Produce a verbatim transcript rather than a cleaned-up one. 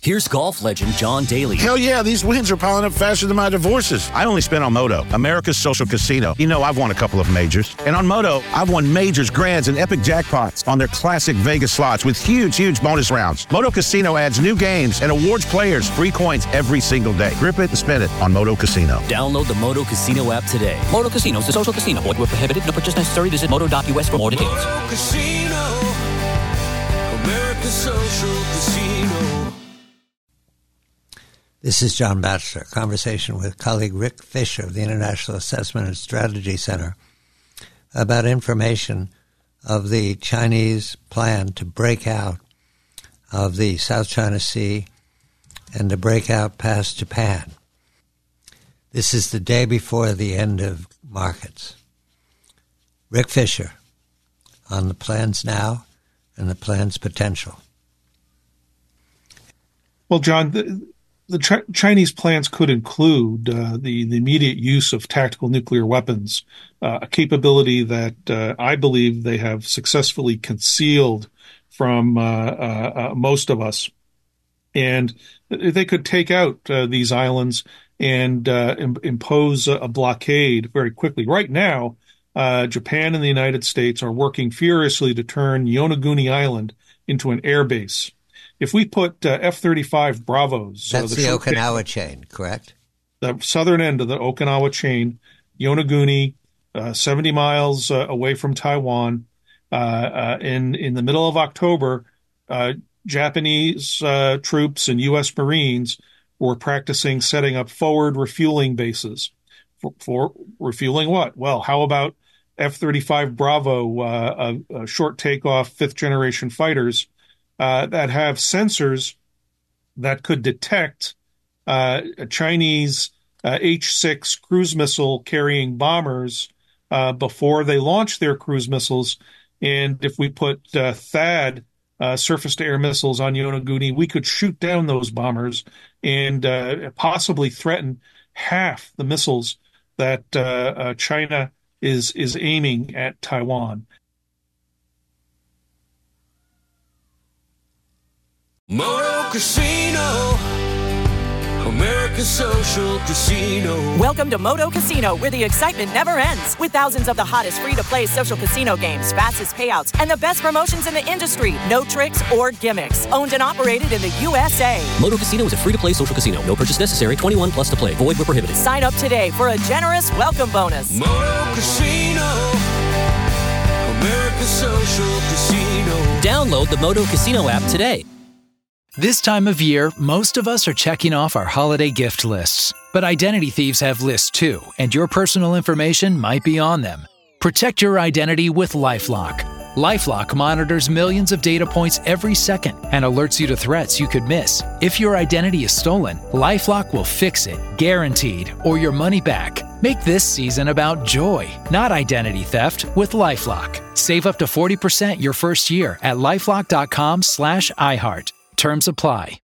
Here's golf legend John Daly. Hell yeah, these wins are piling up faster than my divorces. I only spent on Moto, America's social casino. You know, I've won a couple of majors. And on Moto, I've won majors, grands, and epic jackpots on their classic Vegas slots with huge, huge bonus rounds. Moto Casino adds new games and awards players free coins every single day. Grip it and spin it on Moto Casino. Download the Moto Casino app today. Moto Casino is a social casino. Void where prohibited. No purchase necessary. Visit moto dot u s for more details. Moto Casino, America's social casino. This is John Batchelor, conversation with colleague Rick Fisher of the International Assessment and Strategy Center about information of the Chinese plan to break out of the South China Sea and to break out past Japan. This is the day before the end of markets. Rick Fisher on the plans now and the plan's potential. Well, John, the, the Ch- Chinese plans could include uh, the, the immediate use of tactical nuclear weapons, uh, a capability that uh, I believe they have successfully concealed from uh, uh, uh, most of us. And they could take out uh, these islands and uh, im- impose a, a blockade very quickly. Right now, uh, Japan and the United States are working furiously to turn Yonaguni Island into an air base. If we put uh, F thirty-five Bravos... That's uh, the, the Okinawa chain, chain, correct? The southern end of the Okinawa chain, Yonaguni, uh, seventy miles uh, away from Taiwan. Uh, uh, in, in the middle of October, uh, Japanese uh, troops and U S Marines were practicing setting up forward refueling bases. For, for refueling what? Well, how about F thirty-five Bravo, uh, uh, uh, short takeoff, fifth-generation fighters uh, that have sensors that could detect uh, a Chinese uh, H six cruise missile carrying bombers uh, before they launch their cruise missiles. And if we put uh, THAAD uh, surface-to-air missiles on Yonaguni, we could shoot down those bombers and uh, possibly threaten half the missiles that uh, uh, China is is aiming at Taiwan. Moto Casino, America's social casino. Welcome to Moto Casino, where the excitement never ends. With thousands of the hottest free-to-play social casino games, fastest payouts, and the best promotions in the industry. No tricks or gimmicks. Owned and operated in the U S A. Moto Casino is a free-to-play social casino. No purchase necessary. twenty-one plus to play. Void where prohibited. Sign up today for a generous welcome bonus. Moto Casino, America's social casino. Download the Moto Casino app today. This time of year, most of us are checking off our holiday gift lists. But identity thieves have lists too, and your personal information might be on them. Protect your identity with LifeLock. LifeLock monitors millions of data points every second and alerts you to threats you could miss. If your identity is stolen, LifeLock will fix it, guaranteed, or your money back. Make this season about joy, not identity theft, with LifeLock. Save up to forty percent your first year at LifeLock dot com slash iHeart. Terms apply.